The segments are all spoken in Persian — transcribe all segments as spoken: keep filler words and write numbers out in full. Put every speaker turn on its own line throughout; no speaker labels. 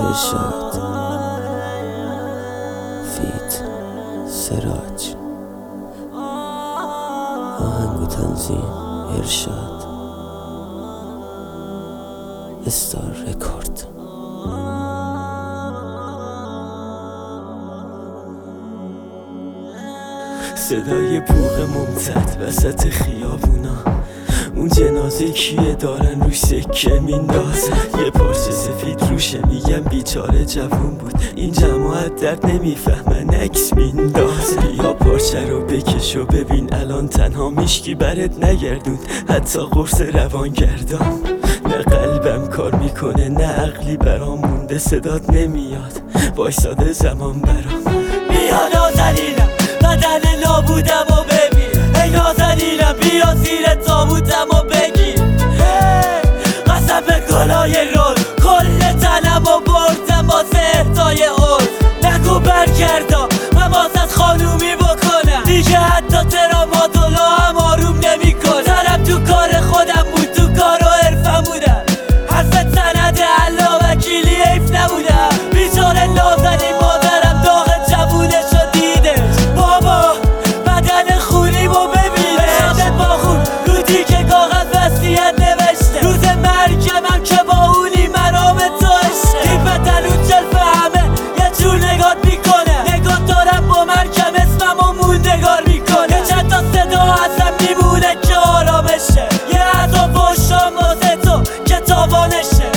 ارشاد فیت سراج آهنگ و تنظیم ارشاد استار رکورد.
صدای بوق ممتد وسط خیابونا، اون جنازه کیه دارن روش سکه میندازن. یه پارچه سفید روشه، میگم بیچاره جوون بود، این جماعت درد نمیفهمن عکس میندازن. بیا پارچه رو بکش و ببین الان تنها میشکی برات نگردون، حتی قرص روان گردان. نه قلبم کار میکنه نه عقلی برام مونده، صدات نمیاد وایساده زمان برام. بیا نازنینم بدن نابودم و ببین، ای نازنینم بیا زیر تابوتم و بگیر. قسم به گلای رول کل تنم و بردم واسه اهدای عرض. نگو برگردم من واسه خانومی بکنم دیگه، حتی ترامادولا هم آروم نمی کن. سرم تو کار خودم بود، تو کار و حرفم بودم، حرف سند علا وکیلی حیف نبودم. بیچاره نازنین مادرم داغ جوونشو دیده، بابا بدن خونیم و ببینه. بشنده با خون رو دیگه کاغذ وصیت نوشته، روز مرگمم که با اونی مرام تو عشقه. این بدن اون جلف همه یه جور نگات میکنه، نگات دارم با مرگم اسمم و موندگار میکنه. چند تا صدا ازم میمونه که آرامشه، یه عذاب و شام واسه تو که تاوانشه.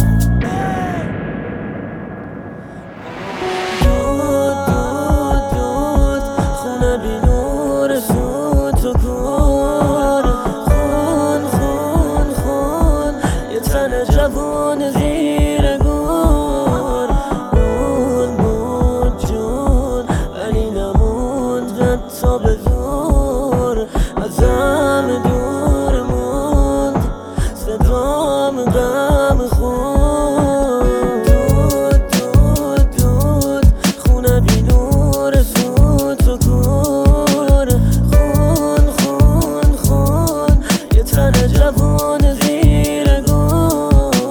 جوان زیر گور اون بود جون، ولی نموند حتی به زور. ازم دور موند صدام غم خون. دود دود دود خونه بی نور سود و کور. خون خون خون یه تن جوان زیر گور.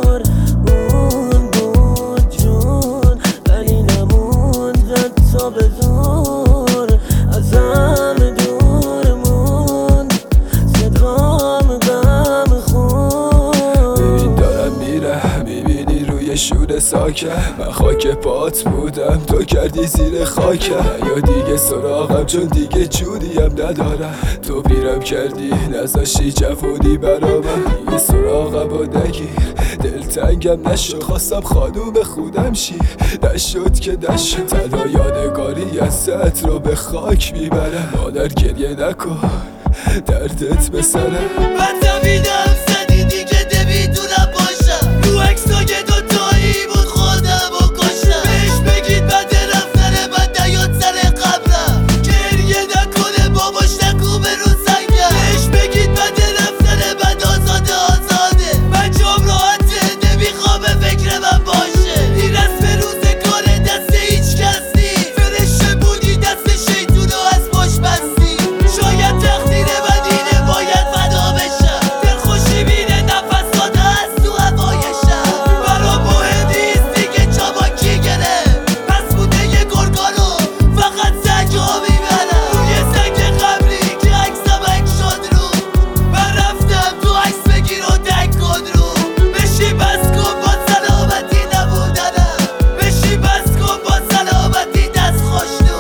به زور ازم دور موند صدام غم خون.
ببین دارم میرم میبینی روی شور ساکم، من خاک پات بودم تو کردی زیر خاکم. یا دیگه سراغم چون دیگه جونیم ندارم، تو پیرم کردی نذاشتی جوونی برا من. دیگه سراغم و نگیر دلتنگم نشد، خواستم خانوم خودم شی نشد که نشد. تنها یادگاری از ست رو به خاک میبرم. مادر گریه نکن دردت به سرم.
من زمینم زدی دیگه نمیدونم باشم، رو عکسای دوتایی بود خودم و کشتم. بهش بگید بعد رفتن من نیاد سر قبرم، گریه نکنه باباش نکوبه رو سنگم. بهش بگید بعد رفتن من آزاده آزاده، بچه‌ام راحته نمیخوام فکر من باشه. این رسم روزگار دست هیچ کس نیست، فرشته بودی دست شیطون رو از پشت بستی. شاید تقدیر من اینه باید فدا بشم، دلخوشی بینه نفس داده از تو هوایشم. برام مهم نیست دیگه چاباکی گرفت، پس بوده یه گرگا رو فقط سنگ ها میبرم. روی سنگ قبلی که عکسم اک شد رو، من رفتم تو عکس بگیر و دنگ کن رو. بشی بس کن با سلامتی نبودنم، بشی بس کن با سلامتی دست خوشنو.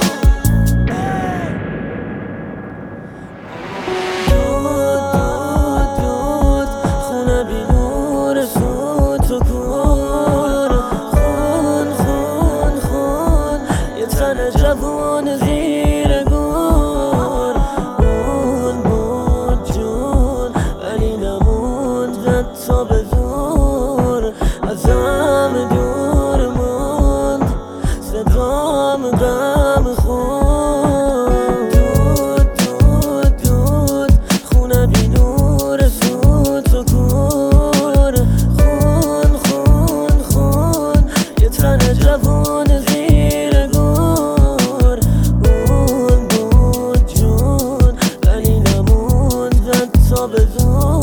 دود دود خونه بی نور سود و کور. خون خون خون یه تن جوان زیر گور. اون بود جون ولی نموند حتی به زور. ازم دور موند صدام غم خون. دود دود دود خونه بی نور سود و کور. خون خون خون یه تن جوان زیر گور. اون بود جون ولی نموند حتی به زور.